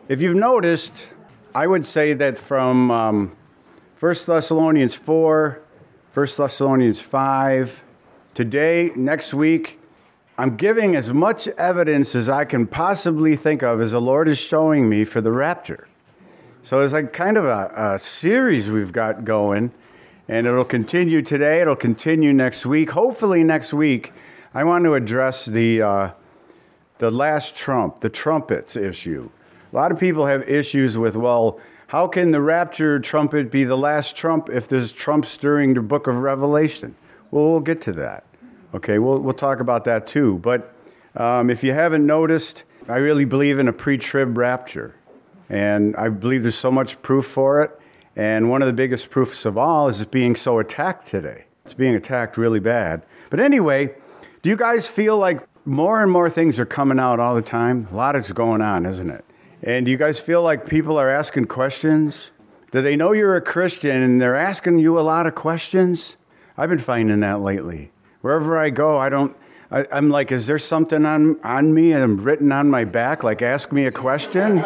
If you've noticed, I would say that from 1 Thessalonians 4, 1 Thessalonians 5, today, next week, I'm giving as much evidence as I can possibly think of as the Lord is showing me for the rapture. So it's like kind of a series we've got going, and it'll continue today, it'll continue next week. Hopefully next week, I want to address the last trump, the trumpets issue. A lot of people have issues with, well, how can the rapture trumpet be the last trump if there's trumps during the book of Revelation? Well, we'll get to that. Okay, we'll talk about that too. But if you haven't noticed, I really believe in a pre-trib rapture. And I believe there's so much proof for it. And one of the biggest proofs of all is it being so attacked today. It's being attacked really bad. But anyway, do you guys feel like more and more things are coming out all the time? A lot is going on, isn't it? And do you guys feel like people are asking questions? Do they know you're a Christian and they're asking you a lot of questions? I've been finding that lately. Wherever I go, I'm like, is there something on me and written on my back? Like, ask me a question?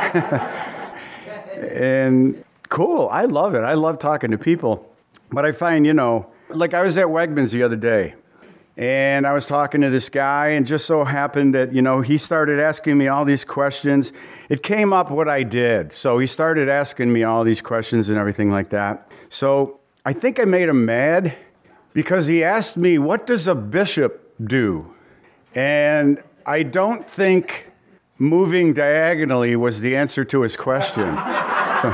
And cool, I love it. I love talking to people. But I find, like I was at Wegmans the other day. And I was talking to this guy, and just so happened that, he started asking me all these questions. It came up what I did. So he started asking me all these questions and everything like that. So I think I made him mad because he asked me, what does a bishop do? And I don't think moving diagonally was the answer to his question. So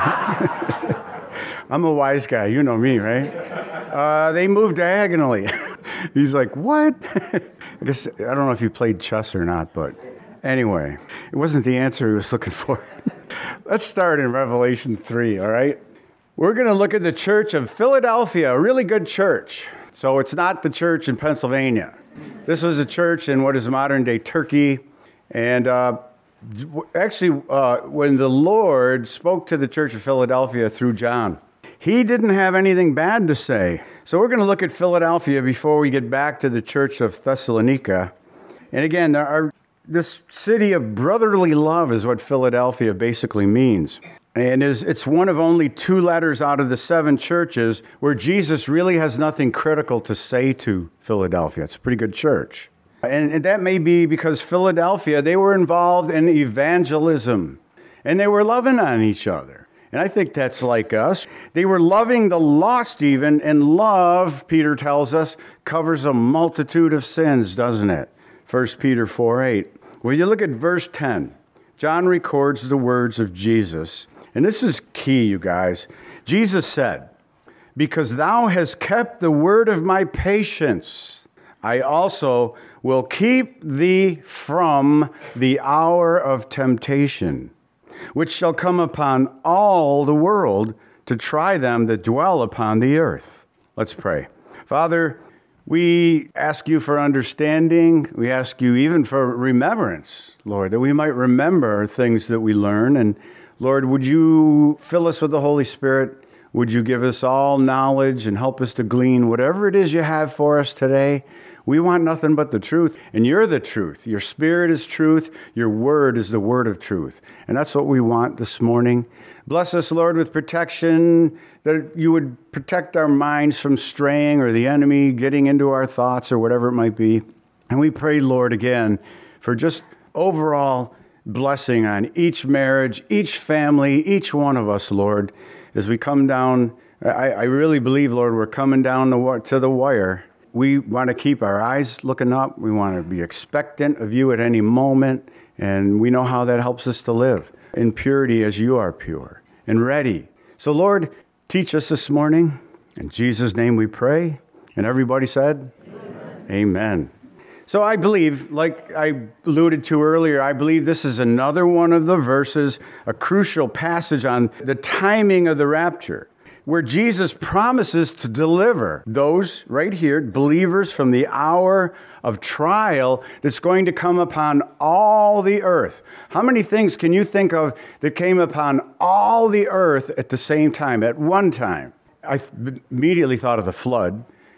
I'm a wise guy. You know me, right? They move diagonally. He's like, what? I don't know if you played chess or not, but anyway, it wasn't the answer he was looking for. Let's start in Revelation 3, all right? We're going to look at the church of Philadelphia, a really good church. So it's not the church in Pennsylvania. This was a church in what is modern-day Turkey. And actually, when the Lord spoke to the church of Philadelphia through John, he didn't have anything bad to say. So we're going to look at Philadelphia before we get back to the church of Thessalonica. And again, this city of brotherly love is what Philadelphia basically means. And it's one of only 2 letters out of the 7 churches where Jesus really has nothing critical to say to Philadelphia. It's a pretty good church. And that may be because Philadelphia, they were involved in evangelism. And they were loving on each other. And I think that's like us. They were loving the lost even, and love, Peter tells us, covers a multitude of sins, doesn't it? 1 Peter 4:8. Well, you look at verse 10. John records the words of Jesus. And this is key, you guys. Jesus said, because thou hast kept the word of my patience, I also will keep thee from the hour of temptation, which shall come upon all the world to try them that dwell upon the earth. Let's pray. Father, we ask you for understanding. We ask you even for remembrance, Lord, that we might remember things that we learn. And Lord, would you fill us with the Holy Spirit? Would you give us all knowledge and help us to glean whatever it is you have for us today? We want nothing but the truth, and you're the truth. Your Spirit is truth. Your word is the word of truth. And that's what we want this morning. Bless us, Lord, with protection, that you would protect our minds from straying or the enemy getting into our thoughts or whatever it might be. And we pray, Lord, again, for just overall blessing on each marriage, each family, each one of us, Lord, as we come down. I really believe, Lord, we're coming down to the wire. We want to keep our eyes looking up. We want to be expectant of you at any moment. And we know how that helps us to live in purity as you are pure and ready. So, Lord, teach us this morning. In Jesus' name we pray. And everybody said, Amen. Amen. So I believe, like I alluded to earlier, I believe this is another one of the verses, a crucial passage on the timing of the rapture, where Jesus promises to deliver those right here, believers, from the hour of trial that's going to come upon all the earth. How many things can you think of that came upon all the earth at the same time, at one time? I immediately thought of the flood.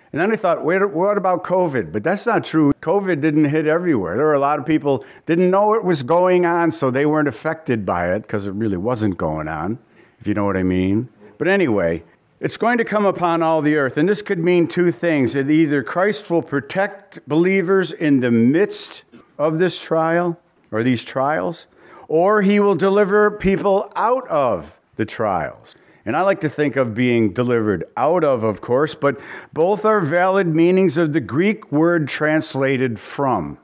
And then I thought, wait, what about COVID? But that's not true. COVID didn't hit everywhere. There were a lot of people didn't know it was going on, so they weren't affected by it because it really wasn't going on, if you know what I mean. But anyway, it's going to come upon all the earth. And this could mean two things. That either Christ will protect believers in the midst of this trial or these trials, or he will deliver people out of the trials. And I like to think of being delivered out of course, but both are valid meanings of the Greek word translated from.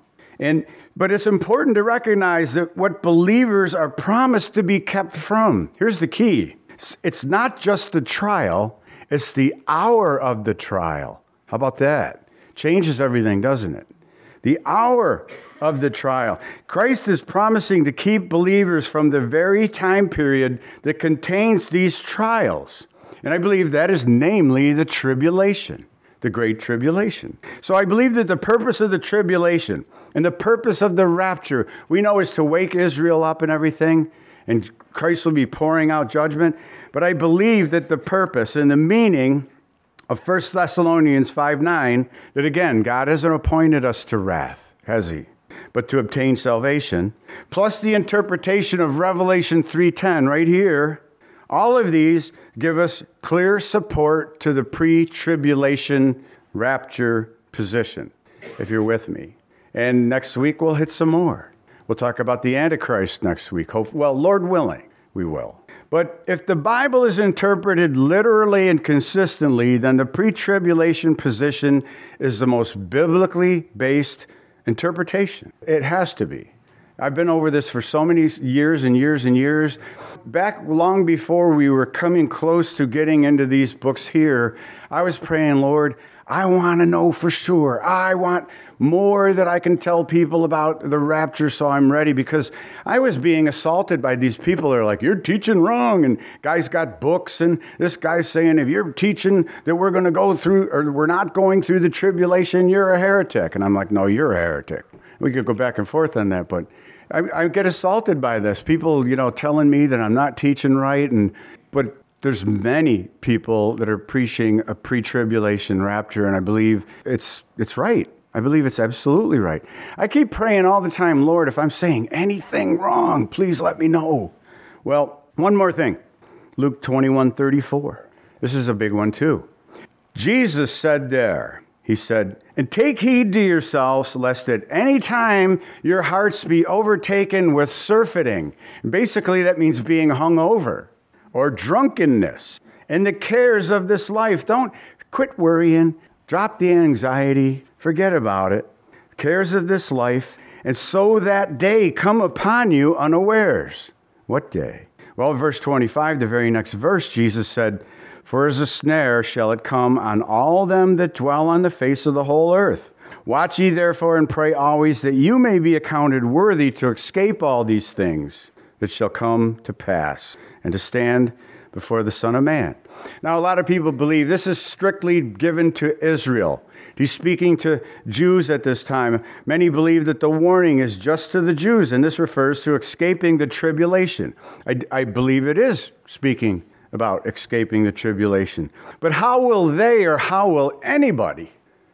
But it's important to recognize that what believers are promised to be kept from. Here's the key. It's not just the trial, it's the hour of the trial. How about that? Changes everything, doesn't it? The hour of the trial. Christ is promising to keep believers from the very time period that contains these trials. And I believe that is namely the tribulation, the great tribulation. So I believe that the purpose of the tribulation and the purpose of the rapture, we know is to wake Israel up and everything, and Christ will be pouring out judgment. But I believe that the purpose and the meaning of 1 Thessalonians 5:9, that again, God hasn't appointed us to wrath, has he? But to obtain salvation, plus the interpretation of Revelation 3:10 right here, all of these give us clear support to the pre-tribulation rapture position, if you're with me. And next week we'll hit some more. We'll talk about the Antichrist next week. Well, Lord willing, we will. But if the Bible is interpreted literally and consistently, then the pre-tribulation position is the most biblically based interpretation. It has to be. I've been over this for so many years and years and years. Back long before we were coming close to getting into these books here, I was praying, Lord, I want to know for sure. I want more that I can tell people about the rapture so I'm ready, because I was being assaulted by these people that are like, you're teaching wrong, and guys got books, and this guy's saying, if you're teaching that we're going to go through, or we're not going through the tribulation, you're a heretic. And I'm like, no, you're a heretic. We could go back and forth on that, but I get assaulted by this. People, telling me that I'm not teaching right, but there's many people that are preaching a pre-tribulation rapture, and I believe it's right. I believe it's absolutely right. I keep praying all the time, Lord, if I'm saying anything wrong, please let me know. Well, one more thing. Luke 21:34. This is a big one too. Jesus said there, he said, and take heed to yourselves, lest at any time your hearts be overtaken with surfeiting. And basically, that means being hung over, or drunkenness, and the cares of this life. Don't quit worrying. Drop the anxiety. Forget about it. Cares of this life. And so that day come upon you unawares. What day? Well, verse 25, the very next verse, Jesus said, for as a snare shall it come on all them that dwell on the face of the whole earth. Watch ye therefore and pray always that you may be accounted worthy to escape all these things that shall come to pass, and to stand before the Son of Man. Now, a lot of people believe this is strictly given to Israel. He's speaking to Jews at this time. Many believe that the warning is just to the Jews, and this refers to escaping the tribulation. I believe it is speaking about escaping the tribulation. But how will they, or how will anybody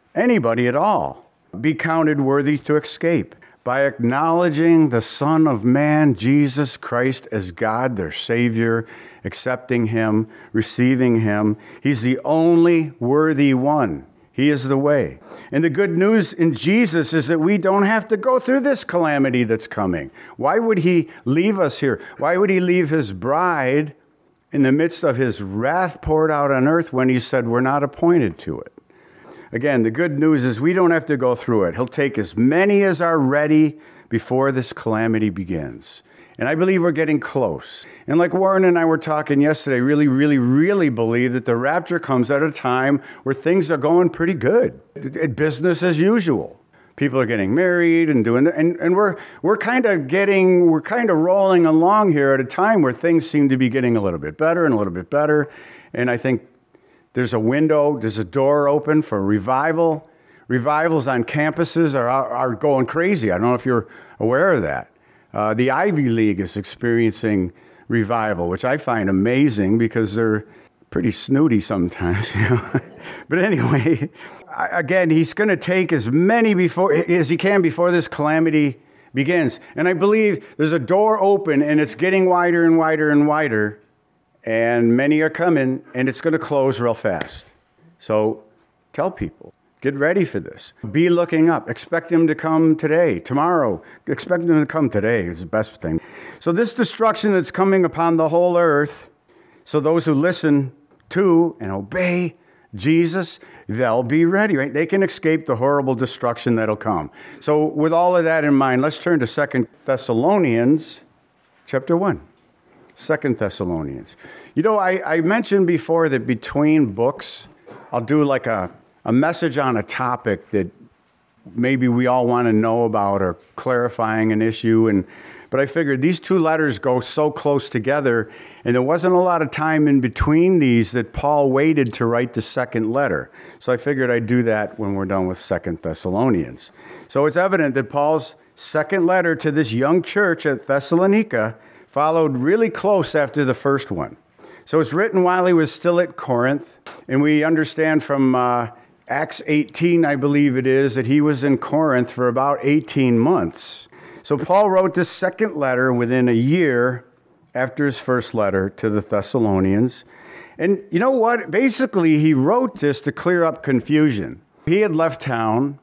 at all, be counted worthy to escape? By acknowledging the Son of Man, Jesus Christ, as God, their Savior, accepting him, receiving him. He's the only worthy one. He is the way. And the good news in Jesus is that we don't have to go through this calamity that's coming. Why would he leave us here? Why would he leave his bride in the midst of his wrath poured out on earth when he said we're not appointed to it? Again, the good news is we don't have to go through it. He'll take as many as are ready before this calamity begins. And I believe we're getting close. And like Warren and I were talking yesterday, really believe that the rapture comes at a time where things are going pretty good. Business as usual. People are getting married and doing that. And we're kind of rolling along here at a time where things seem to be getting a little bit better and a little bit better. And I think there's a door open for revival. Revivals on campuses are going crazy. I don't know if you're aware of that. The Ivy League is experiencing revival, which I find amazing because they're pretty snooty sometimes, But anyway, again, he's going to take as many as he can before this calamity begins. And I believe there's a door open, and it's getting wider and wider and wider, and many are coming, and it's going to close real fast. So tell people, get ready for this. Be looking up. Expect him to come today, tomorrow. Expect him to come today is the best thing. So this destruction that's coming upon the whole earth, so those who listen to and obey Jesus, they'll be ready, right? They can escape the horrible destruction that'll come. So with all of that in mind, let's turn to 2 Thessalonians chapter 1. 2 Thessalonians. I mentioned before that between books, I'll do like a message on a topic that maybe we all want to know about or clarifying an issue. But I figured these two letters go so close together, and there wasn't a lot of time in between these that Paul waited to write the second letter. So I figured I'd do that when we're done with 2 Thessalonians. So it's evident that Paul's second letter to this young church at Thessalonica followed really close after the first one. So it's written while he was still at Corinth, and we understand from Acts 18, I believe it is, that he was in Corinth for about 18 months. So Paul wrote this second letter within a year after his first letter to the Thessalonians. And you know what? Basically, he wrote this to clear up confusion. He had left town,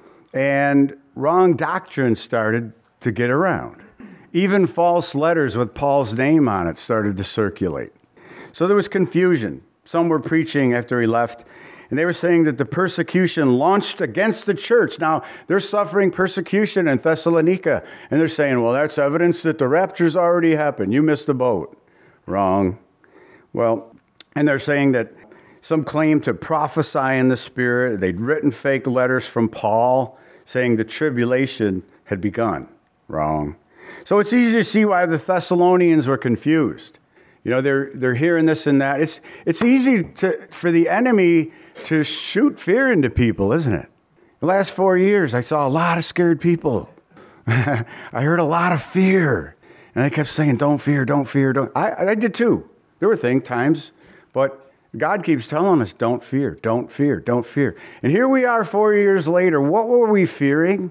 and wrong doctrine started to get around. Even false letters with Paul's name on it started to circulate. So there was confusion. Some were preaching after he left, and they were saying that the persecution launched against the church. Now, they're suffering persecution in Thessalonica, and they're saying, well, that's evidence that the rapture's already happened. You missed the boat. Wrong. Well, and they're saying that some claim to prophesy in the Spirit. They'd written fake letters from Paul saying the tribulation had begun. Wrong. So it's easy to see why the Thessalonians were confused. They're hearing this and that. It's easy for the enemy to shoot fear into people, isn't it? The last 4 years, I saw a lot of scared people. I heard a lot of fear. And I kept saying, don't fear, don't fear, don't. I did too. There were times, but God keeps telling us, don't fear, don't fear, don't fear. And here we are 4 years later. What were we fearing?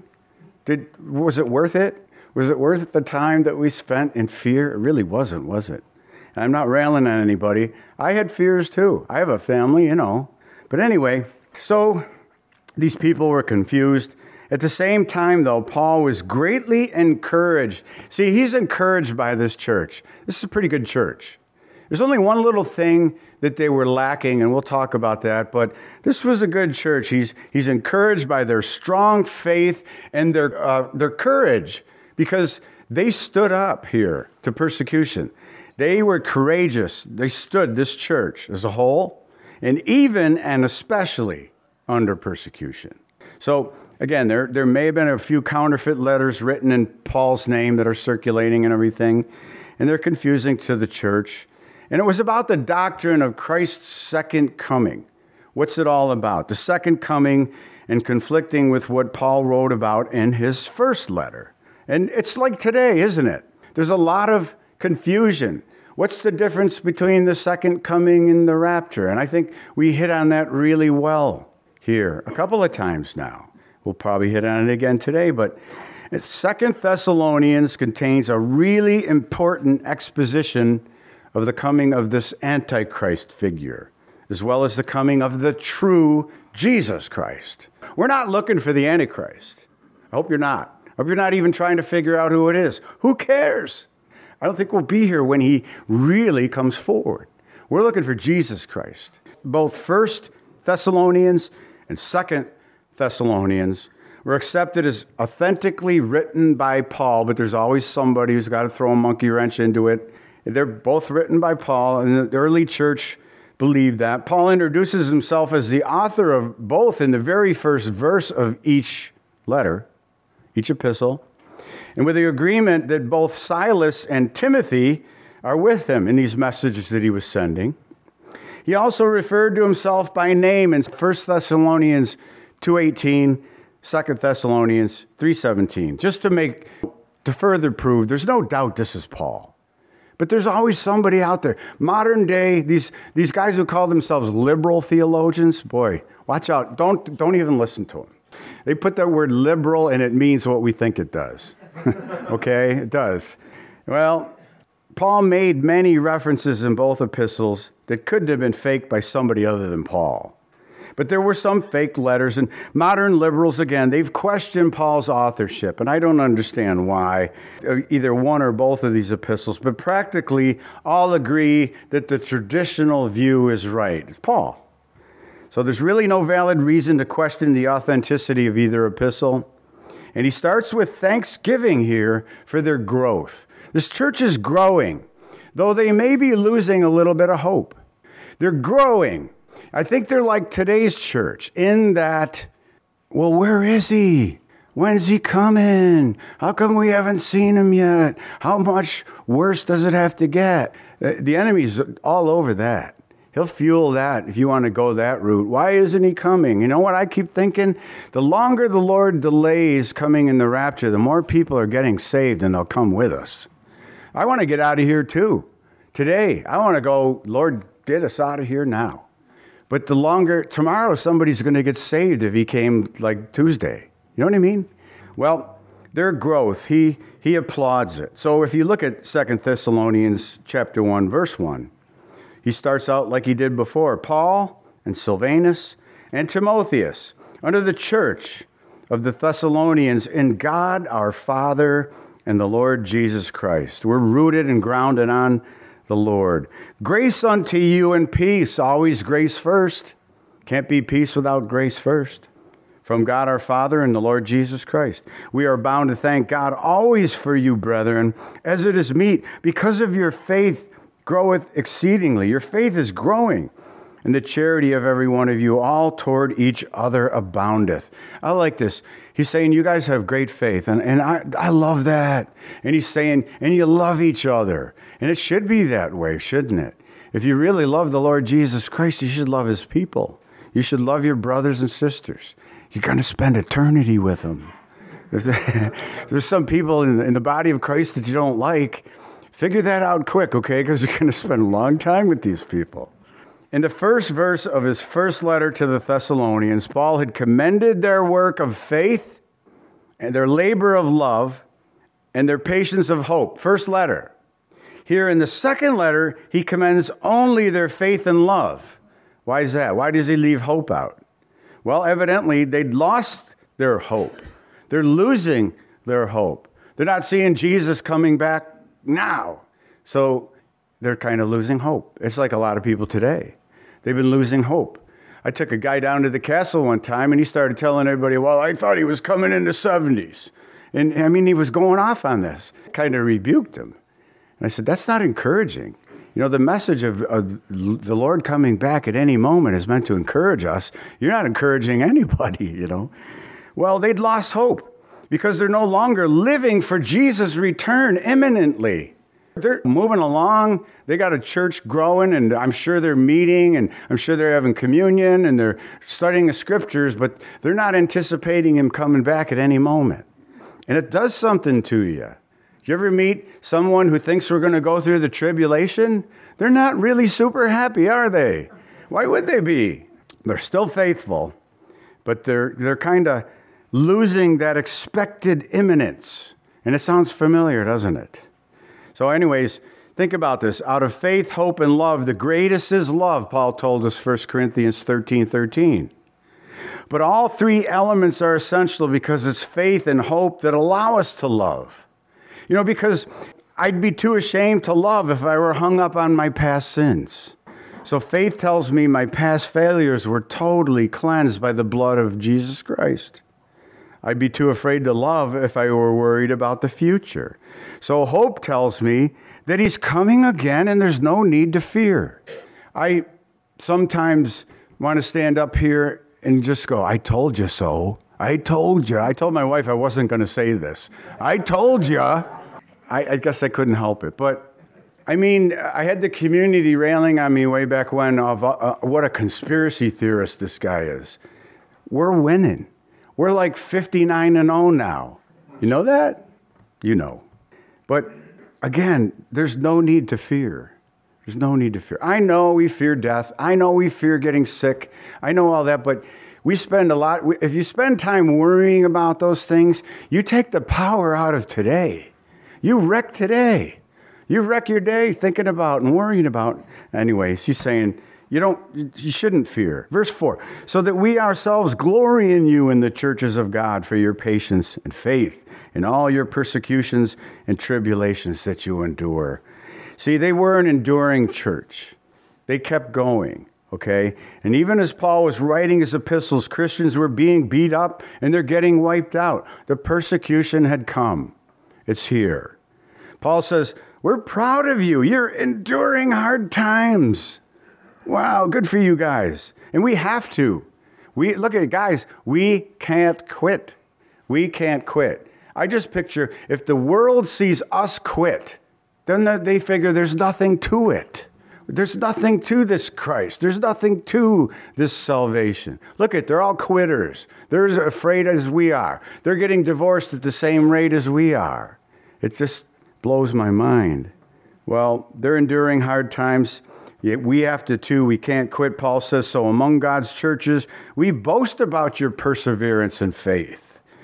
Was it worth it? Was it worth the time that we spent in fear? It really wasn't, was it? I'm not railing on anybody. I had fears too. I have a family, But anyway, so these people were confused. At the same time, though, Paul was greatly encouraged. See, he's encouraged by this church. This is a pretty good church. There's only one little thing that they were lacking, and we'll talk about that, but this was a good church. He's encouraged by their strong faith and their courage, because they stood up here to persecution. They were courageous. They stood, this church as a whole, and even and especially under persecution. So again, there may have been a few counterfeit letters written in Paul's name that are circulating and everything, and they're confusing to the church. And it was about the doctrine of Christ's second coming. What's it all about? The second coming, and conflicting with what Paul wrote about in his first letter. And it's like today, isn't it? There's a lot of confusion. What's the difference between the second coming and the rapture? And I think we hit on that really well here a couple of times now. We'll probably hit on it again today, but 2 Thessalonians contains a really important exposition of the coming of this Antichrist figure, as well as the coming of the true Jesus Christ. We're not looking for the Antichrist. I hope you're not. I hope you're not even trying to figure out who it is. Who cares? I don't think we'll be here when he really comes forward. We're looking for Jesus Christ. Both 1 Thessalonians and 2 Thessalonians were accepted as authentically written by Paul, but there's always somebody who's got to throw a monkey wrench into it. They're both written by Paul, and the early church believed that. Paul introduces himself as the author of both in the very first verse of each letter, each epistle, and with the agreement that both Silas and Timothy are with him in these messages that he was sending. He also referred to himself by name in 1 Thessalonians 2:18, 2 Thessalonians 3:17, just to further prove there's no doubt this is Paul. But there's always somebody out there. Modern day, these guys who call themselves liberal theologians, boy, watch out. Don't even listen to them. They put that word liberal and it means what we think it does. Okay? It does. Well, Paul made many references in both epistles that couldn't have been faked by somebody other than Paul. But there were some fake letters, and modern liberals, again, they've questioned Paul's authorship, and I don't understand why, either one or both of these epistles, but practically all agree that the traditional view is right. It's Paul. So there's really no valid reason to question the authenticity of either epistle. And he starts with thanksgiving here for their growth. This church is growing, though they may be losing a little bit of hope. They're growing. I think they're like today's church in that, well, where is he? When's he coming? How come we haven't seen him yet? How much worse does it have to get? The enemy's all over that. He'll fuel that if you want to go that route. Why isn't he coming? You know what I keep thinking? The longer the Lord delays coming in the rapture, the more people are getting saved and they'll come with us. I want to get out of here too. Today, I want to go, Lord, get us out of here now. But tomorrow somebody's going to get saved if he came like Tuesday. You know what I mean? Well, their growth, he applauds it. So if you look at 2 Thessalonians chapter 1, verse 1, he starts out like he did before. Paul and Silvanus and Timotheus, under the church of the Thessalonians, in God our Father and the Lord Jesus Christ. We're rooted and grounded on the Lord. Grace unto you and peace. Always grace first. Can't be peace without grace first. From God our Father and the Lord Jesus Christ. We are bound to thank God always for you, brethren, as it is meet, because of your faith groweth exceedingly. Your faith is growing, and the charity of every one of you all toward each other aboundeth. I like this. He's saying, you guys have great faith, and I love that. And he's saying, and you love each other. And it should be that way, shouldn't it? If you really love the Lord Jesus Christ, you should love his people. You should love your brothers and sisters. You're going to spend eternity with them. There's some people in the body of Christ that you don't like. Figure that out quick, okay? Because you're going to spend a long time with these people. In the first verse of his first letter to the Thessalonians, Paul had commended their work of faith and their labor of love and their patience of hope. First letter. Here in the second letter, he commends only their faith and love. Why is that? Why does he leave hope out? Well, evidently, they'd lost their hope. They're losing their hope. They're not seeing Jesus coming back now. So they're kind of losing hope. It's like a lot of people today. They've been losing hope. I took a guy down to the castle one time, and he started telling everybody, well, I thought he was coming in the 70s. And I mean, he was going off on this. Kind of rebuked him. And I said, that's not encouraging. You know, the message of the Lord coming back at any moment is meant to encourage us. You're not encouraging anybody, you know. Well, they'd lost hope because they're no longer living for Jesus' return imminently. They're moving along. They got a church growing, and I'm sure they're meeting, and I'm sure they're having communion, and they're studying the scriptures, but they're not anticipating him coming back at any moment. And it does something to you. You ever meet someone who thinks we're going to go through the tribulation? They're not really super happy, are they? Why would they be? They're still faithful, but they're kind of losing that expected imminence. And it sounds familiar, doesn't it? So anyways, think about this. Out of faith, hope, and love, the greatest is love, Paul told us, 1 Corinthians 13:13. But all three elements are essential because it's faith and hope that allow us to love. You know, because I'd be too ashamed to love if I were hung up on my past sins. So faith tells me my past failures were totally cleansed by the blood of Jesus Christ. I'd be too afraid to love if I were worried about the future. So hope tells me that he's coming again and there's no need to fear. I sometimes want to stand up here and just go, I told you so. I told you. I told my wife I wasn't going to say this. I told you. I guess I couldn't help it. But, I mean, I had the community railing on me way back when of what a conspiracy theorist this guy is. We're winning. We're like 59-0 now. You know that? You know. But again, there's no need to fear. There's no need to fear. I know we fear death. I know we fear getting sick. I know all that, but we spend a lot. If you spend time worrying about those things, you take the power out of today. You wreck today. You wreck your day thinking about and worrying about. Anyways, he's saying, you shouldn't fear. Verse 4, so that we ourselves glory in you in the churches of God for your patience and faith in all your persecutions and tribulations that you endure. See, they were an enduring church. They kept going, okay? And even as Paul was writing his epistles, Christians were being beat up and they're getting wiped out. The persecution had come. It's here. Paul says, we're proud of you. You're enduring hard times. Wow, good for you guys. And we have to. Look at it, guys, we can't quit. We can't quit. I just picture if the world sees us quit, then they figure there's nothing to it. There's nothing to this Christ. There's nothing to this salvation. Look they're all quitters. They're as afraid as we are. They're getting divorced at the same rate as we are. It just blows my mind. Well, they're enduring hard times. Yet we have to too. We can't quit. Paul says, so among God's churches, we boast about your perseverance and faith.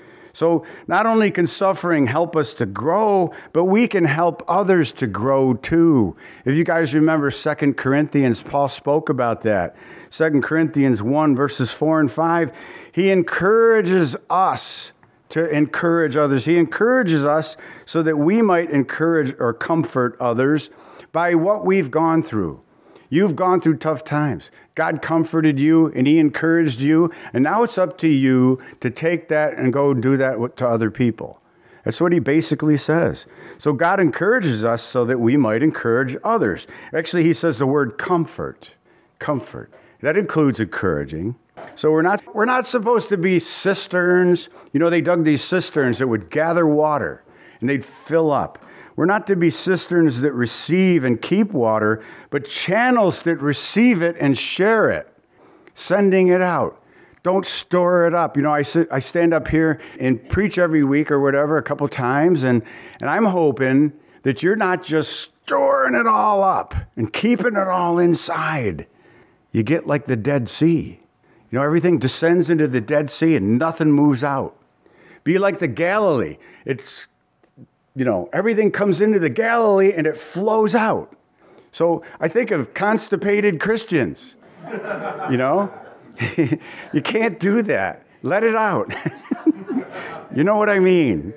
So not only can suffering help us to grow, but we can help others to grow too. If you guys remember 2 Corinthians, Paul spoke about that. 2 Corinthians 1, verses 4 and 5, he encourages us to encourage others. He encourages us so that we might encourage or comfort others by what we've gone through. You've gone through tough times. God comforted you and he encouraged you. And now it's up to you to take that and go do that to other people. That's what he basically says. So God encourages us so that we might encourage others. Actually, he says the word comfort. Comfort. That includes encouraging. So we're not supposed to be cisterns. You know, they dug these cisterns that would gather water and they'd fill up. We're not to be cisterns that receive and keep water, but channels that receive it and share it, sending it out. Don't store it up. You know, I stand up here and preach every week or whatever a couple times, and I'm hoping that you're not just storing it all up and keeping it all inside. You get like the Dead Sea. You know, everything descends into the Dead Sea and nothing moves out. Be like the Galilee. Everything comes into the Galilee and it flows out. So I think of constipated Christians, You can't do that. Let it out. You know what I mean?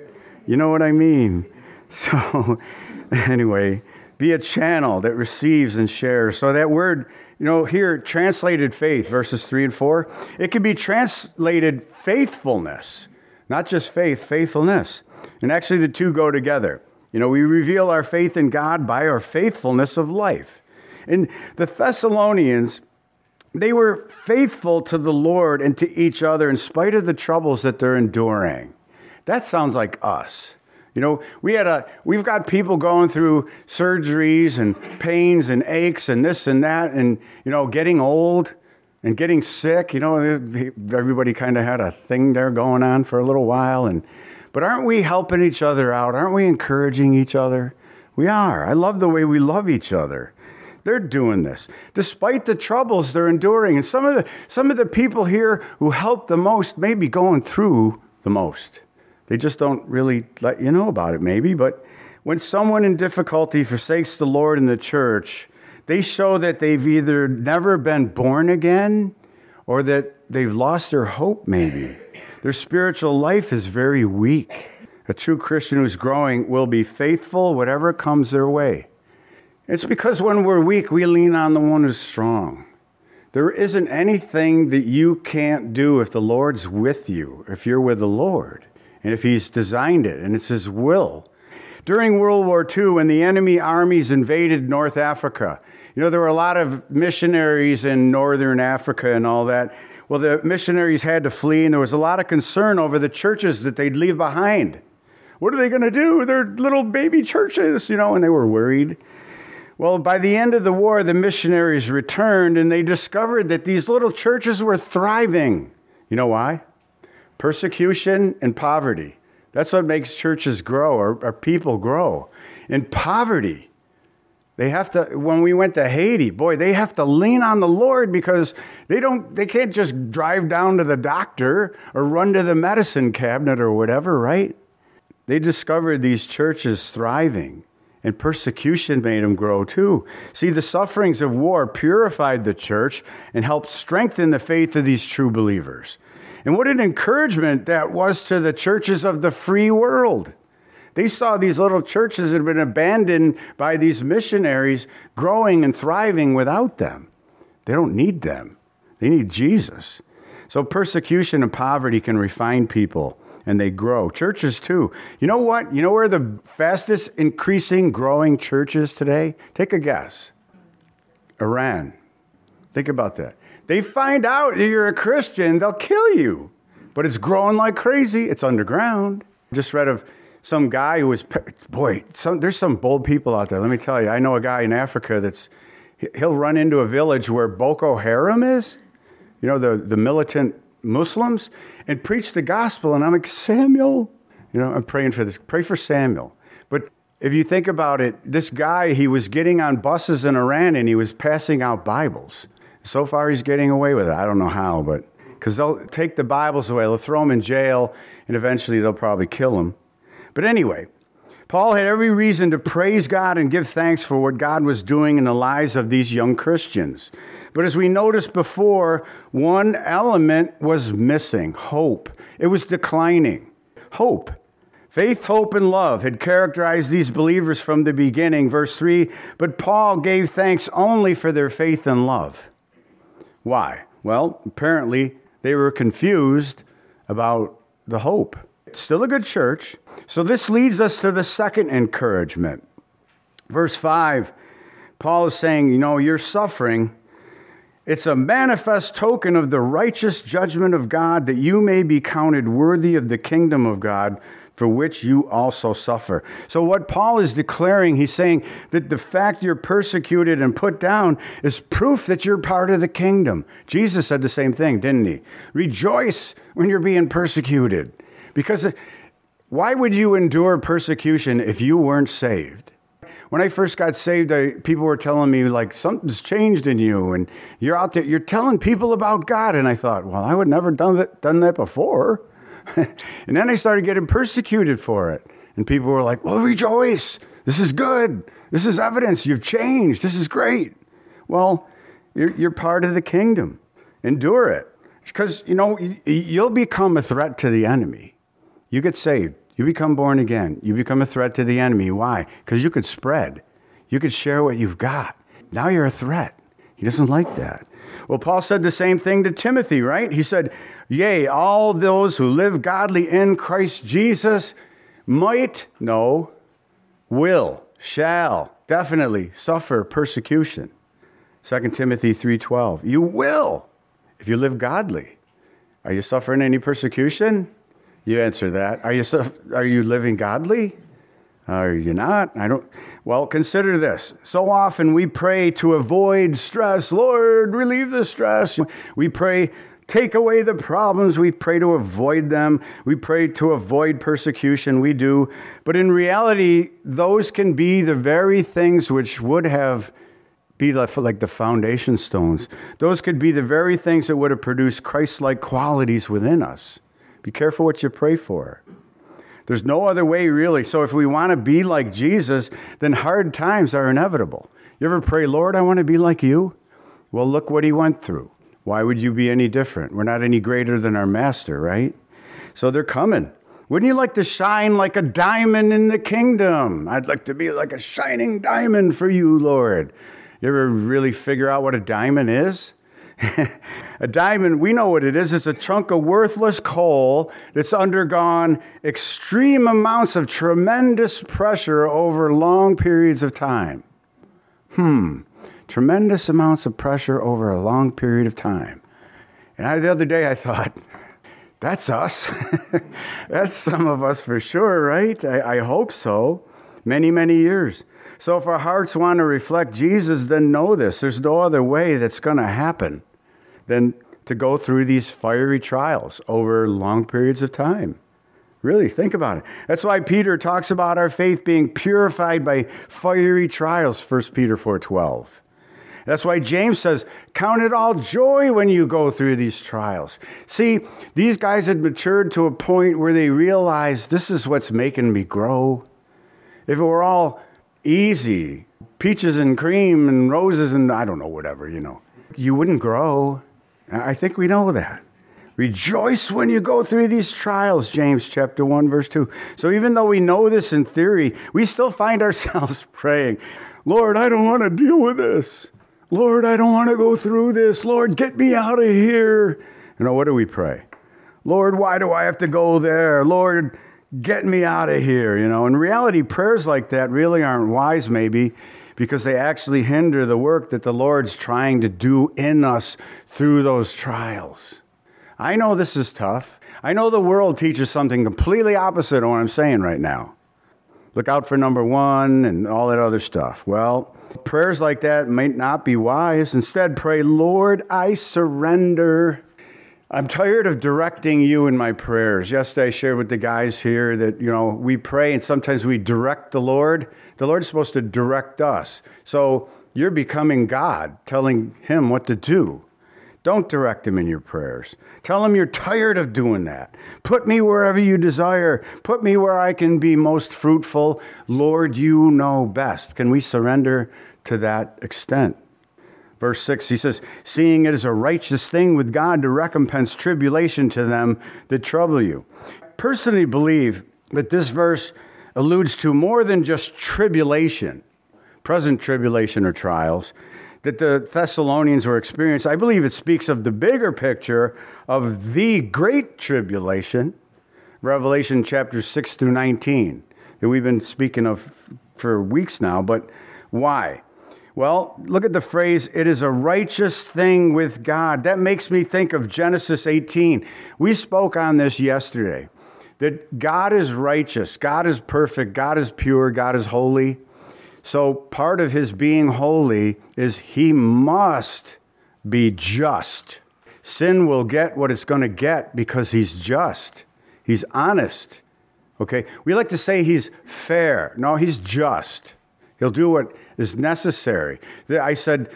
So anyway, be a channel that receives and shares. So that word, here, translated faith, verses 3 and 4, it can be translated faithfulness, not just faith, faithfulness. And actually the two go together. We reveal our faith in God by our faithfulness of life. And the Thessalonians, they were faithful to the Lord and to each other in spite of the troubles that they're enduring. That sounds like us. We've got people going through surgeries and pains and aches and this and that and, getting old and getting sick. Everybody kind of had a thing there going on for a little while. But aren't we helping each other out? Aren't we encouraging each other? We are. I love the way we love each other. They're doing this despite the troubles they're enduring. And some of the people here who help the most may be going through the most. They just don't really let you know about it maybe. But when someone in difficulty forsakes the Lord and the church, they show that they've either never been born again or that they've lost their hope maybe. Their spiritual life is very weak. A true Christian who's growing will be faithful whatever comes their way. It's because when we're weak, we lean on the one who's strong. There isn't anything that you can't do if the Lord's with you, if you're with the Lord, and if he's designed it, and it's his will. During World War II, when the enemy armies invaded North Africa, there were a lot of missionaries in northern Africa and all that. Well, the missionaries had to flee, and there was a lot of concern over the churches that they'd leave behind. What are they going to do? They're little baby churches, and they were worried. Well, by the end of the war, the missionaries returned, and they discovered that these little churches were thriving. You know why? Persecution and poverty. That's what makes churches grow, or people grow. In poverty. They have to, when we went to Haiti, boy, they have to lean on the Lord because they can't just drive down to the doctor or run to the medicine cabinet or whatever, right? They discovered these churches thriving, and persecution made them grow too. See, the sufferings of war purified the church and helped strengthen the faith of these true believers. And what an encouragement that was to the churches of the free world. They saw these little churches that had been abandoned by these missionaries growing and thriving without them. They don't need them. They need Jesus. So persecution and poverty can refine people, and they grow. Churches too. You know what? You know where the fastest increasing growing church is today? Take a guess. Iran. Think about that. They find out that you're a Christian, they'll kill you. But it's growing like crazy. It's underground. Just read of some guy who was, there's some bold people out there. Let me tell you, I know a guy in Africa he'll run into a village where Boko Haram is, you know, the militant Muslims, and preach the gospel. And I'm like, Samuel, you know, I'm praying for this. Pray for Samuel. But if you think about it, this guy, he was getting on buses in Iran and he was passing out Bibles. So far, he's getting away with it. I don't know how, but because they'll take the Bibles away, they'll throw him in jail, and eventually they'll probably kill him. But anyway, Paul had every reason to praise God and give thanks for what God was doing in the lives of these young Christians. But as we noticed before, one element was missing: hope. It was declining. Hope. Faith, hope, and love had characterized these believers from the beginning. Verse 3, but Paul gave thanks only for their faith and love. Why? Well, apparently they were confused about the hope. It's still a good church. So this leads us to the second encouragement. Verse 5, Paul is saying, you know, your suffering, it's a manifest token of the righteous judgment of God, that you may be counted worthy of the kingdom of God, for which you also suffer. So what Paul is declaring, he's saying that the fact you're persecuted and put down is proof that you're part of the kingdom. Jesus said the same thing, didn't he? Rejoice when you're being persecuted. Because why would you endure persecution if you weren't saved? When I first got saved, people were telling me, like, something's changed in you, and you're out there, you're telling people about God. And I thought, well, I would never done that before. And then I started getting persecuted for it. And people were like, well, rejoice. This is good. This is evidence. You've changed. This is great. Well, you're part of the kingdom. Endure it. Because, you know, you'll become a threat to the enemy. You get saved. You become born again. You become a threat to the enemy. Why? Because you could spread. You could share what you've got. Now you're a threat. He doesn't like that. Well, Paul said the same thing to Timothy, right? He said, yea, all those who live godly in Christ Jesus will, shall, definitely suffer persecution. 2 Timothy 3:12. You will, if you live godly. Are you suffering any persecution? You answer that. Are you living godly? Are you not? Well, consider this. So often we pray to avoid stress. Lord, relieve the stress. We pray, take away the problems. We pray to avoid them. We pray to avoid persecution. We do. But in reality, those can be the very things which would be like the foundation stones. Those could be the very things that would have produced Christ-like qualities within us. Be careful what you pray for. There's no other way, really. So if we want to be like Jesus, then hard times are inevitable. You ever pray, Lord, I want to be like you? Well, look what he went through. Why would you be any different? We're not any greater than our master, right? So they're coming. Wouldn't you like to shine like a diamond in the kingdom? I'd like to be like a shining diamond for you, Lord. You ever really figure out what a diamond is? A diamond, we know what it is. It's a chunk of worthless coal that's undergone extreme amounts of tremendous pressure over long periods of time. Tremendous amounts of pressure over a long period of time. And the other day I thought, that's us. That's some of us for sure, right? I hope so. Many, many years. So if our hearts want to reflect Jesus, then know this. There's no other way that's going to happen than to go through these fiery trials over long periods of time. Really, think about it. That's why Peter talks about our faith being purified by fiery trials, 1 Peter 4:12. That's why James says, count it all joy when you go through these trials. See, these guys had matured to a point where they realized this is what's making me grow. If it were all easy, peaches and cream and roses and I don't know, whatever, you wouldn't grow. I think we know that. Rejoice when you go through these trials, James chapter 1, verse 2. So even though we know this in theory, we still find ourselves praying, Lord, I don't want to deal with this. Lord, I don't want to go through this. Lord, get me out of here. What do we pray? Lord, why do I have to go there? Lord, get me out of here. In reality, prayers like that really aren't wise maybe because they actually hinder the work that the Lord's trying to do in us through those trials. I know this is tough. I know the world teaches something completely opposite of what I'm saying right now. Look out for number one and all that other stuff. Well, prayers like that might not be wise. Instead, pray, Lord, I surrender. I'm tired of directing you in my prayers. Yesterday, I shared with the guys here that, we pray and sometimes we direct the Lord. The Lord's supposed to direct us. So you're becoming God, telling him what to do. Don't direct him in your prayers. Tell him you're tired of doing that. Put me wherever you desire. Put me where I can be most fruitful. Lord, you know best. Can we surrender to that extent? Verse 6, he says, seeing it is a righteous thing with God to recompense tribulation to them that trouble you. I personally believe that this verse alludes to more than just tribulation, present tribulation or trials, that the Thessalonians were experiencing. I believe it speaks of the bigger picture of the great tribulation, Revelation chapters 6 through 19, that we've been speaking of for weeks now. But why? Well, look at the phrase, it is a righteous thing with God. That makes me think of Genesis 18. We spoke on this yesterday, that God is righteous, God is perfect, God is pure, God is holy. So part of his being holy is he must be just. Sin will get what it's going to get because he's just. He's honest. Okay? We like to say he's fair. No, he's just. He'll do what is necessary. I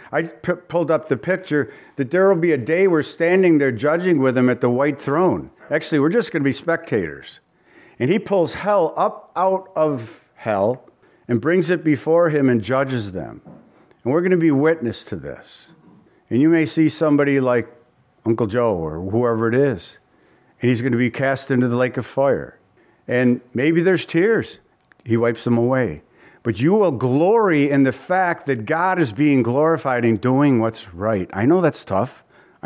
pulled up the picture that there will be a day we're standing there judging with him at the white throne. Actually, we're just going to be spectators. And he pulls hell up out of hell and brings it before him and judges them. And we're going to be witness to this. And you may see somebody like Uncle Joe or whoever it is, and he's going to be cast into the lake of fire. And maybe there's tears. He wipes them away. But you will glory in the fact that God is being glorified in doing what's right. I know that's tough.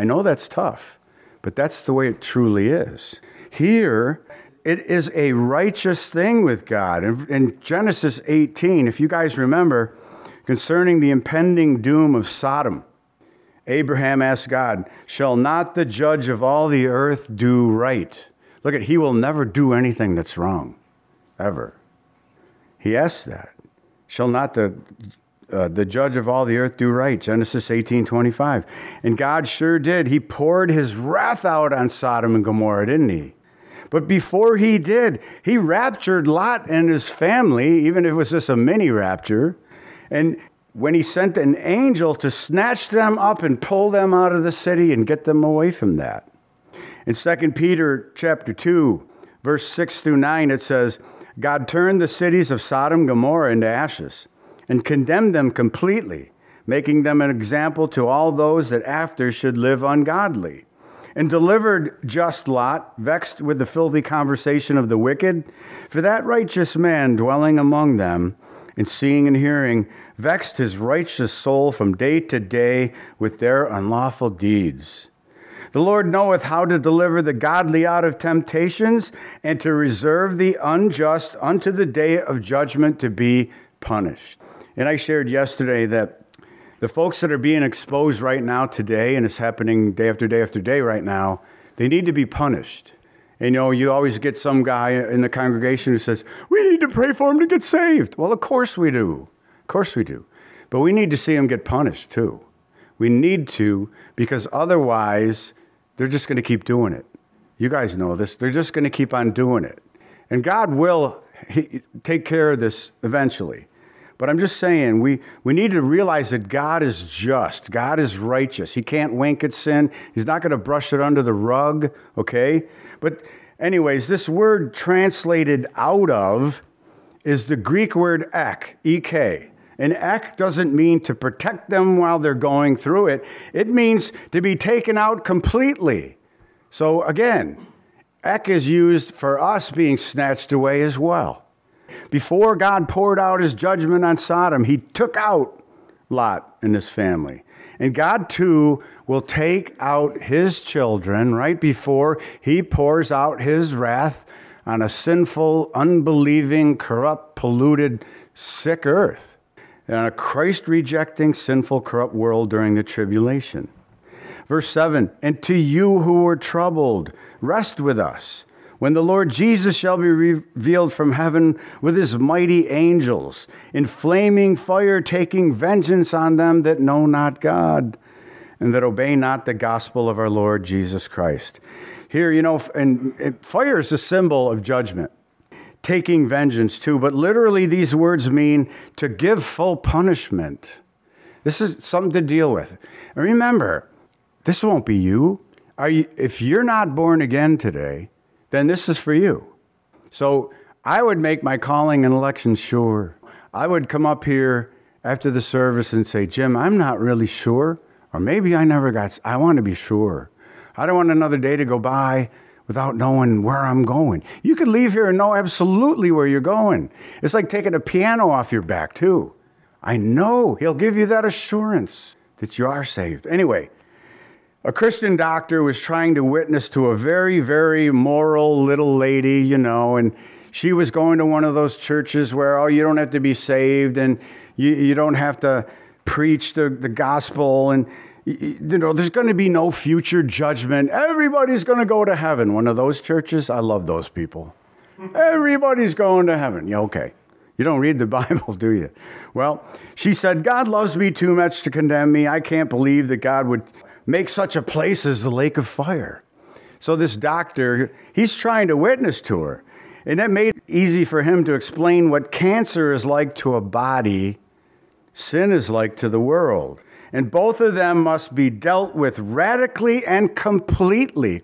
But that's the way it truly is. Here, it is a righteous thing with God. In Genesis 18, if you guys remember, concerning the impending doom of Sodom, Abraham asked God, shall not the judge of all the earth do right? Look, he will never do anything that's wrong, ever. He asked that. Shall not the judge of all the earth do right? Genesis 18:25. And God sure did. He poured his wrath out on Sodom and Gomorrah, didn't he? But before he did, he raptured Lot and his family, even if it was just a mini rapture. And when he sent an angel to snatch them up and pull them out of the city and get them away from that. In 2 Peter chapter 2, verse 6 through 9, it says, God turned the cities of Sodom and Gomorrah into ashes and condemned them completely, making them an example to all those that after should live ungodly, and delivered just Lot, vexed with the filthy conversation of the wicked. For that righteous man dwelling among them, and seeing and hearing, vexed his righteous soul from day to day with their unlawful deeds. The Lord knoweth how to deliver the godly out of temptations, and to reserve the unjust unto the day of judgment to be punished. And I shared yesterday that the folks that are being exposed right now today, and it's happening day after day after day right now, they need to be punished. And you always get some guy in the congregation who says, we need to pray for him to get saved. Well, of course we do. Of course we do. But we need to see him get punished too. We need to, because otherwise they're just going to keep doing it. You guys know this. They're just going to keep on doing it. And God will take care of this eventually. But I'm just saying, we need to realize that God is just. God is righteous. He can't wink at sin. He's not going to brush it under the rug, okay? But anyways, this word translated out of is the Greek word ek, ek. And ek doesn't mean to protect them while they're going through it. It means to be taken out completely. So again, ek is used for us being snatched away as well. Before God poured out his judgment on Sodom, he took out Lot and his family. And God, too, will take out his children right before he pours out his wrath on a sinful, unbelieving, corrupt, polluted, sick earth, and on a Christ-rejecting, sinful, corrupt world during the tribulation. Verse 7, and to you who were troubled, rest with us, when the Lord Jesus shall be revealed from heaven with his mighty angels, in flaming fire, taking vengeance on them that know not God, and that obey not the gospel of our Lord Jesus Christ. Here, and fire is a symbol of judgment. Taking vengeance too, but literally these words mean to give full punishment. This is something to deal with. And remember, this won't be you. If you're not born again today, then this is for you. So I would make my calling and election sure. I would come up here after the service and say, Jim, I'm not really sure, or maybe I want to be sure. I don't want another day to go by without knowing where I'm going. You could leave here and know absolutely where you're going. It's like taking a piano off your back, too. I know he'll give you that assurance that you are saved. Anyway, a Christian doctor was trying to witness to a very, very moral little lady, and she was going to one of those churches where, you don't have to be saved, and you don't have to preach the gospel, and there's going to be no future judgment. Everybody's going to go to heaven. One of those churches, I love those people. Everybody's going to heaven. Yeah, okay. You don't read the Bible, do you? Well, she said, God loves me too much to condemn me. I can't believe that God would make such a place as the lake of fire. So this doctor, he's trying to witness to her. And that made it easy for him to explain what cancer is like to a body, sin is like to the world. And both of them must be dealt with radically and completely.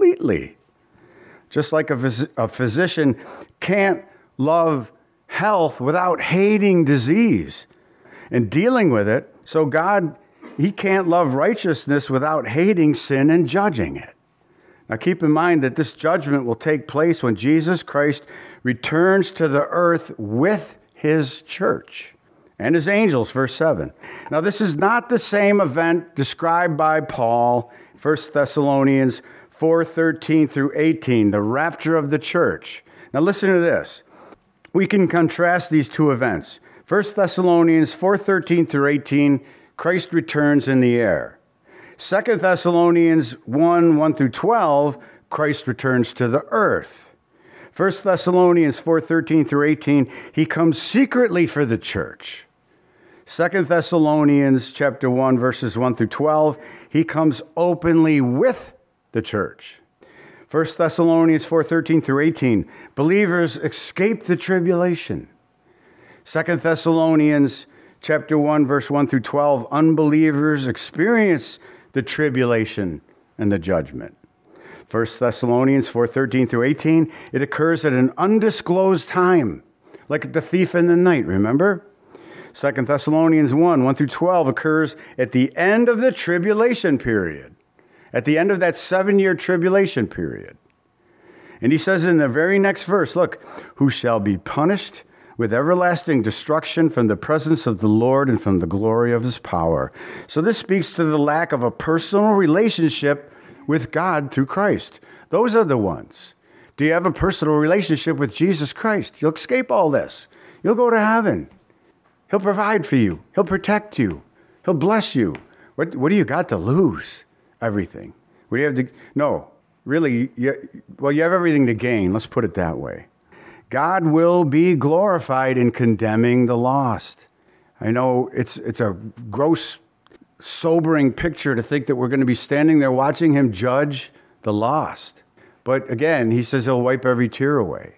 Just like a physician can't love health without hating disease and dealing with it. So God, he can't love righteousness without hating sin and judging it. Now keep in mind that this judgment will take place when Jesus Christ returns to the earth with his church and his angels, verse 7. Now, this is not the same event described by Paul, 1 Thessalonians 4:13 through 18, the rapture of the church. Now, listen to this. We can contrast these two events. 1 Thessalonians 4:13 through 18, Christ returns in the air. 2 Thessalonians 1 through 12, Christ returns to the earth. 1 Thessalonians 4:13 through 18, he comes secretly for the church. 2 Thessalonians chapter 1, verses 1 through 12, he comes openly with the church. 1 Thessalonians 4:13 through 18, believers escape the tribulation. 2 Thessalonians chapter 1, verse 1 through 12, unbelievers experience the tribulation and the judgment. 1 Thessalonians 4:13 through 18, it occurs at an undisclosed time, like the thief in the night, remember? 2 Thessalonians 1 through 12 occurs at the end of the tribulation period, at the end of that 7-year tribulation period. And he says in the very next verse, look, who shall be punished with everlasting destruction from the presence of the Lord and from the glory of his power. So this speaks to the lack of a personal relationship with God through Christ. Those are the ones. Do you have a personal relationship with Jesus Christ? You'll escape all this. You'll go to heaven. He'll provide for you. He'll protect you. He'll bless you. What do you got to lose? Everything. What do you have to... No, really, you have everything to gain. Let's put it that way. God will be glorified in condemning the lost. I know it's a gross, sobering picture to think that we're going to be standing there watching him judge the lost. But again, he says he'll wipe every tear away.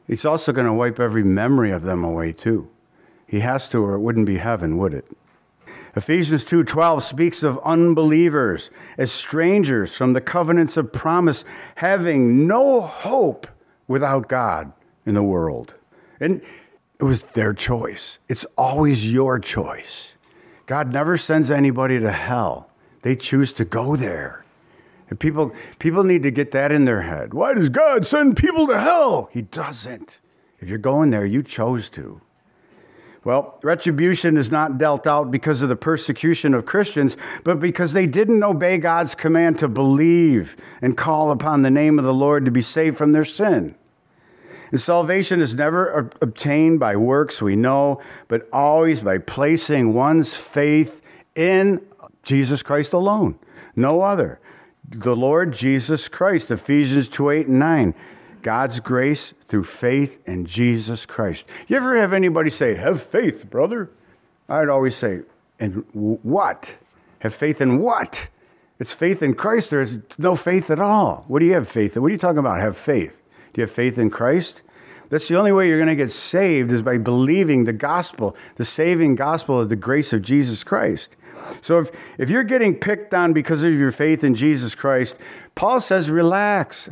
He's also going to wipe every memory of them away too. He has to, or it wouldn't be heaven, would it? Ephesians 2:12 speaks of unbelievers as strangers from the covenants of promise, having no hope without God in the world. And it was their choice. It's always your choice. God never sends anybody to hell. They choose to go there. And people need to get that in their head. Why does God send people to hell? He doesn't. If you're going there, you chose to. Well, retribution is not dealt out because of the persecution of Christians, but because they didn't obey God's command to believe and call upon the name of the Lord to be saved from their sin. And salvation is never obtained by works, we know, but always by placing one's faith in Jesus Christ alone, no other. The Lord Jesus Christ, Ephesians 2:8 and 9. God's grace through faith in Jesus Christ. You ever have anybody say, have faith, brother? I'd always say, and what? Have faith in what? It's faith in Christ. There's no faith at all. What do you have faith in? What are you talking about, have faith? Do you have faith in Christ? That's the only way you're going to get saved is by believing the gospel, the saving gospel of the grace of Jesus Christ. So if you're getting picked on because of your faith in Jesus Christ, Paul says, relax.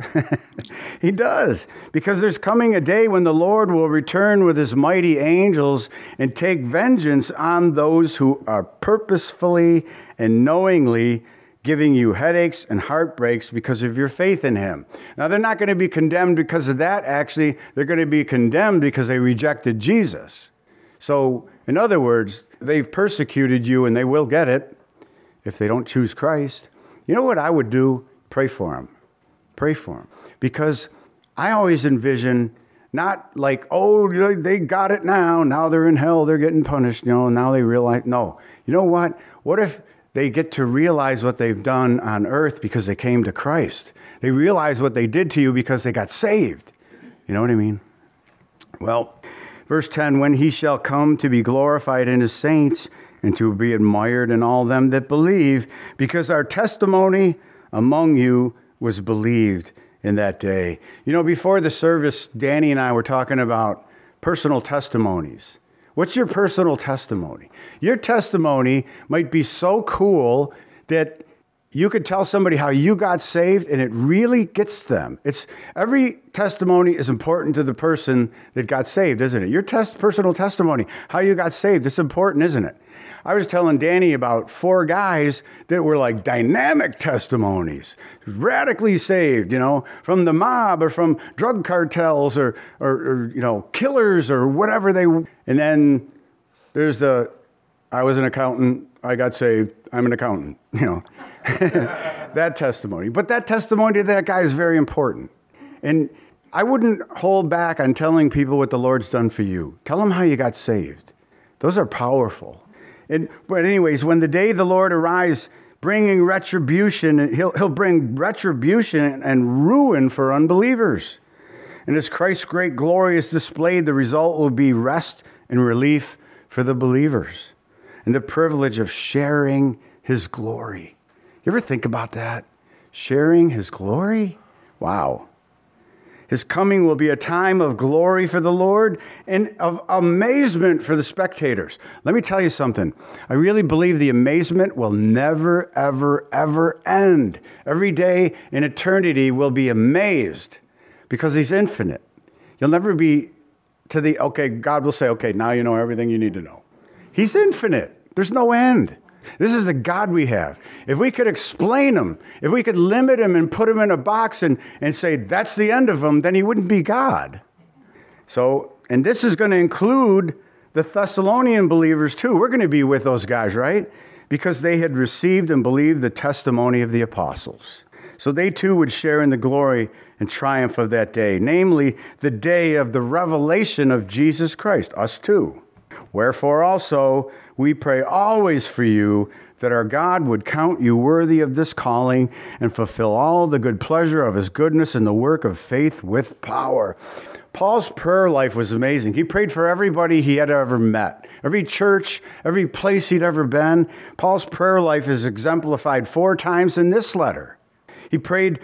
He does. Because there's coming a day when the Lord will return with his mighty angels and take vengeance on those who are purposefully and knowingly giving you headaches and heartbreaks because of your faith in him. Now, they're not going to be condemned because of that. Actually, they're going to be condemned because they rejected Jesus. So, in other words, they've persecuted you and they will get it if they don't choose Christ. You know what I would do? Pray for them. Pray for them. Because I always envision not like, oh, they got it now. Now they're in hell. They're getting punished. Now they realize. No. You know what? What if they get to realize what they've done on earth because they came to Christ? They realize what they did to you because they got saved. You know what I mean? Well, verse 10, when he shall come to be glorified in his saints and to be admired in all them that believe, because our testimony among you was believed in that day. Before the service, Danny and I were talking about personal testimonies. What's your personal testimony? Your testimony might be so cool that you could tell somebody how you got saved and it really gets them. Every testimony is important to the person that got saved, isn't it? Your personal testimony, how you got saved, it's important, isn't it? I was telling Danny about 4 guys that were like dynamic testimonies, radically saved, from the mob or from drug cartels or killers or whatever they were. And then there's I was an accountant, I got saved, I'm an accountant, that testimony. But that testimony to that guy is very important. And I wouldn't hold back on telling people what the Lord's done for you. Tell them how you got saved. Those are powerful. But anyways, when the day the Lord arrives, bringing retribution, he'll bring retribution and ruin for unbelievers. And as Christ's great glory is displayed, the result will be rest and relief for the believers and the privilege of sharing his glory. You ever think about that? Sharing his glory? Wow. His coming will be a time of glory for the Lord and of amazement for the spectators. Let me tell you something. I really believe the amazement will never, ever, ever end. Every day in eternity will be amazed because he's infinite. You'll never be God will say, okay, now you know everything you need to know. He's infinite. There's no end. This is the God we have. If we could explain him, if we could limit him and put him in a box and say that's the end of him, then he wouldn't be God. So, and this is going to include the Thessalonian believers too. We're going to be with those guys, right? Because they had received and believed the testimony of the apostles. So they too would share in the glory and triumph of that day, namely the day of the revelation of Jesus Christ, us too. Wherefore also we pray always for you that our God would count you worthy of this calling and fulfill all the good pleasure of his goodness in the work of faith with power. Paul's prayer life was amazing. He prayed for everybody he had ever met. Every church, every place he'd ever been. Paul's prayer life is exemplified 4 times in this letter. He prayed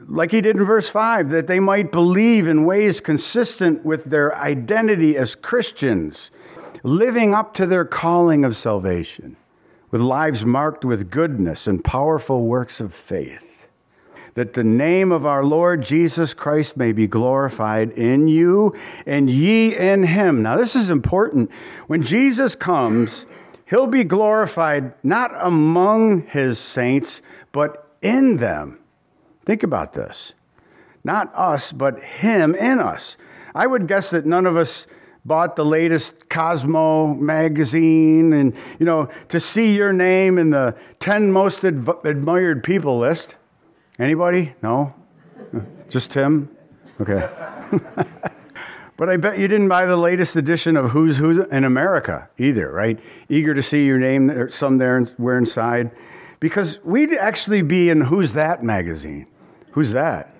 like he did in verse 5, that they might believe in ways consistent with their identity as Christians, living up to their calling of salvation, with lives marked with goodness and powerful works of faith, that the name of our Lord Jesus Christ may be glorified in you and ye in him. Now, this is important. When Jesus comes, he'll be glorified not among his saints, but in them. Think about this. Not us, but him in us. I would guess that none of us bought the latest Cosmo magazine and, to see your name in the 10 most admired people list. Anybody? No? Just Tim? Okay. But I bet you didn't buy the latest edition of Who's Who in America either, right? Eager to see your name somewhere inside. Because we'd actually be in Who's That magazine. Who's that?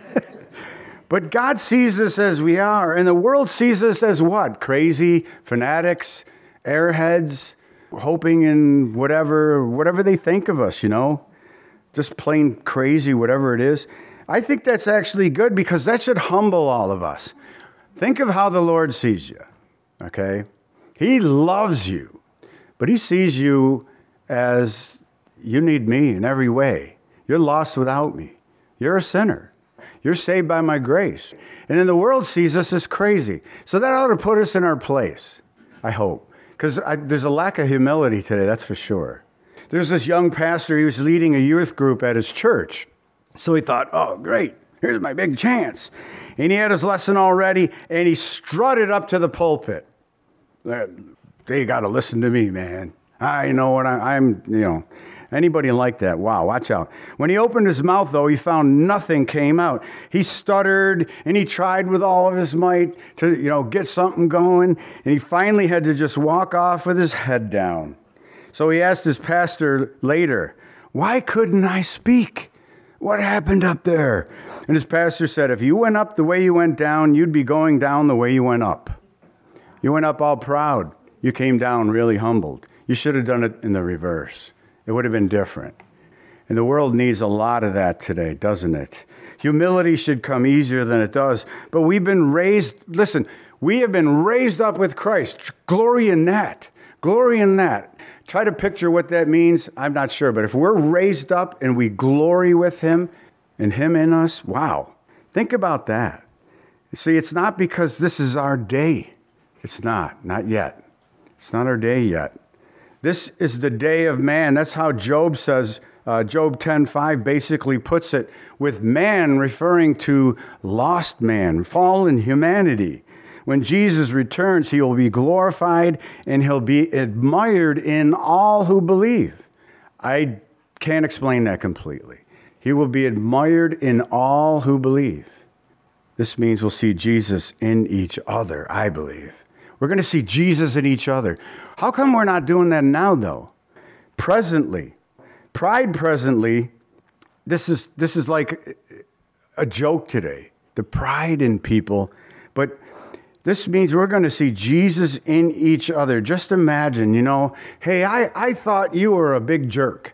But God sees us as we are, and the world sees us as what? Crazy, fanatics, airheads, hoping in whatever they think of us, just plain crazy, whatever it is. I think that's actually good because that should humble all of us. Think of how the Lord sees you, okay? He loves you, but he sees you as you need me in every way. You're lost without me. You're a sinner. You're saved by my grace. And then the world sees us as crazy. So that ought to put us in our place, I hope. Because there's a lack of humility today, that's for sure. There's this young pastor, he was leading a youth group at his church. So he thought, oh, great, here's my big chance. And he had his lesson already, and he strutted up to the pulpit. They got to listen to me, man. I know what I'm. Anybody like that? Wow, watch out. When he opened his mouth, though, he found nothing came out. He stuttered, and he tried with all of his might to, get something going. And he finally had to just walk off with his head down. So he asked his pastor later, why couldn't I speak? What happened up there? And his pastor said, if you went up the way you went down, you'd be going down the way you went up. You went up all proud. You came down really humbled. You should have done it in the reverse. It would have been different. And the world needs a lot of that today, doesn't it? Humility should come easier than it does. But we have been raised up with Christ. Glory in that. Glory in that. Try to picture what that means. I'm not sure. But if we're raised up and we glory with him and him in us, wow. Think about that. See, it's not because this is our day. It's not yet. It's not our day yet. This is the day of man. That's how Job says, Job 10:5 basically puts it, with man referring to lost man, fallen humanity. When Jesus returns, he will be glorified and he'll be admired in all who believe. I can't explain that completely. He will be admired in all who believe. This means we'll see Jesus in each other, I believe. We're going to see Jesus in each other. How come we're not doing that now, though? Presently. Pride presently, this is like a joke today. The pride in people. But this means we're going to see Jesus in each other. Just imagine, hey, I thought you were a big jerk.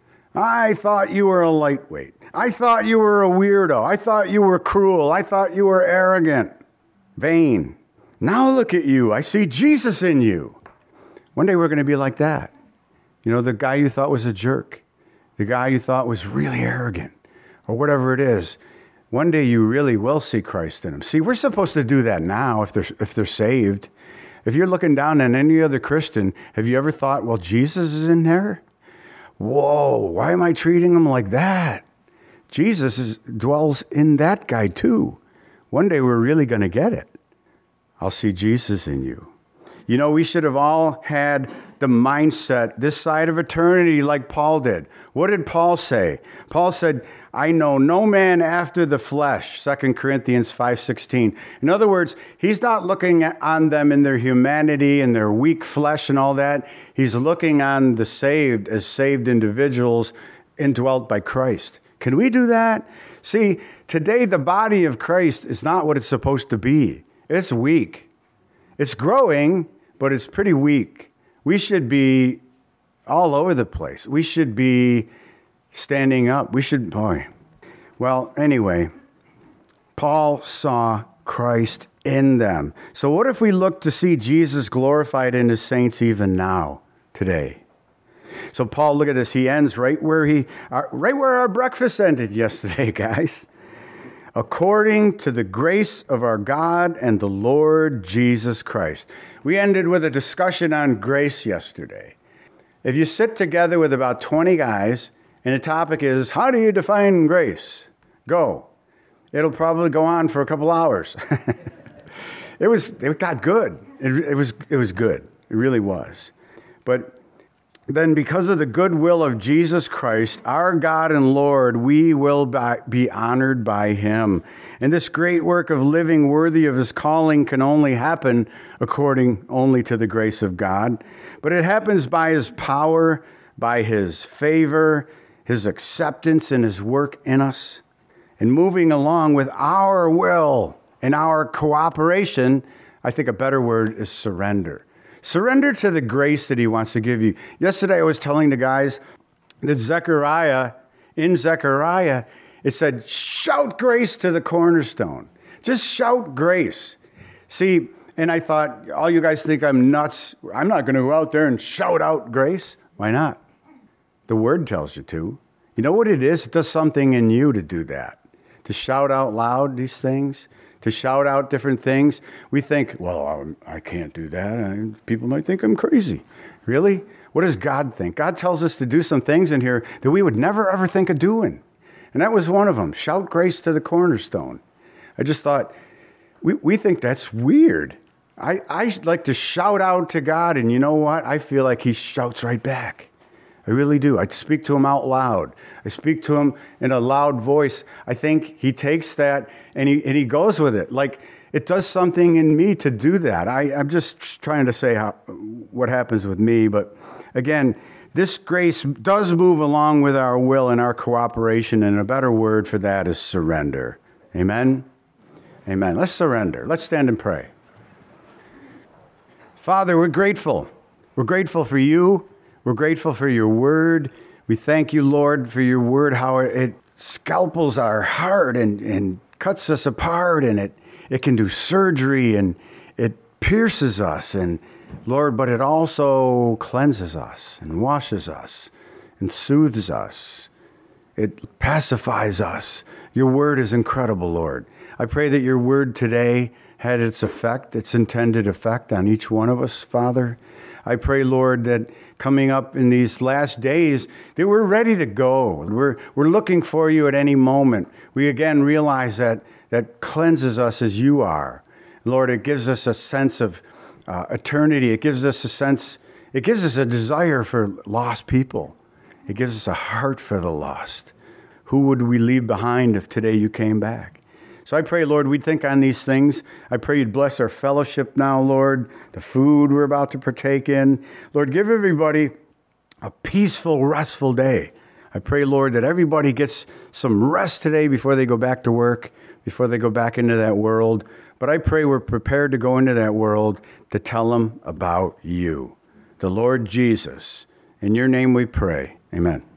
I thought you were a lightweight. I thought you were a weirdo. I thought you were cruel. I thought you were arrogant, vain. Now look at you. I see Jesus in you. One day we're going to be like that. The guy you thought was a jerk, the guy you thought was really arrogant, or whatever it is. One day you really will see Christ in him. See, we're supposed to do that now if they're saved. If you're looking down on any other Christian, have you ever thought, well, Jesus is in there? Whoa, why am I treating him like that? Jesus dwells in that guy too. One day we're really going to get it. I'll see Jesus in you. We should have all had the mindset this side of eternity like Paul did. What did Paul say? Paul said, I know no man after the flesh, 2 Corinthians 5:16. In other words, he's not looking on them in their humanity and their weak flesh and all that. He's looking on the saved as saved individuals indwelt by Christ. Can we do that? See, today the body of Christ is not what it's supposed to be. It's weak. It's growing, but it's pretty weak. We should be all over the place. We should be standing up. When Well, anyway, Paul saw Christ in them. So what if we look to see Jesus glorified in his saints even now, today? So Paul, look at this. He ends right where our breakfast ended yesterday, guys. According to the grace of our God and the Lord Jesus Christ. We ended with a discussion on grace yesterday. If you sit together with about 20 guys and the topic is, how do you define grace? Go. It'll probably go on for a couple hours. It got good. It was good. It really was. But then because of the goodwill of Jesus Christ, our God and Lord, we will be honored by him. And this great work of living worthy of his calling can only happen according only to the grace of God. But it happens by his power, by his favor, his acceptance and his work in us. And moving along with our will and our cooperation, I think a better word is surrender. Surrender to the grace that he wants to give you. Yesterday I was telling the guys that in Zechariah, it said, shout grace to the cornerstone. Just shout grace. See, and I thought, all you guys think I'm nuts. I'm not going to go out there and shout out grace. Why not? The word tells you to. You know what it is? It does something in you to do that. To shout out loud these things. To shout out different things. We think, well, I can't do that. People might think I'm crazy. Really? What does God think? God tells us to do some things in here that we would never, ever think of doing. And that was one of them. Shout grace to the cornerstone. I just thought, we think that's weird. I like to shout out to God, and you know what? I feel like he shouts right back. I really do. I speak to him out loud. I speak to him in a loud voice. I think he takes that and he goes with it. Like it does something in me to do that. I'm just trying to say what happens with me. But again, this grace does move along with our will and our cooperation. And a better word for that is surrender. Amen? Amen. Let's surrender. Let's stand and pray. Father, we're grateful. We're grateful for you. We're grateful for your word. We thank you, Lord, for your word, how it scalpels our heart and cuts us apart, and it can do surgery, and it pierces us, and Lord, but it also cleanses us and washes us and soothes us. It pacifies us. Your word is incredible, Lord. I pray that your word today had its effect, its intended effect on each one of us, Father. I pray, Lord, that coming up in these last days, that we're ready to go. We're looking for you at any moment. We again realize that cleanses us as you are. Lord, it gives us a sense of eternity. It gives us a desire for lost people. It gives us a heart for the lost. Who would we leave behind if today you came back? So I pray, Lord, we'd think on these things. I pray you'd bless our fellowship now, Lord, the food we're about to partake in. Lord, give everybody a peaceful, restful day. I pray, Lord, that everybody gets some rest today before they go back to work, before they go back into that world. But I pray we're prepared to go into that world to tell them about you, the Lord Jesus. In your name we pray. Amen.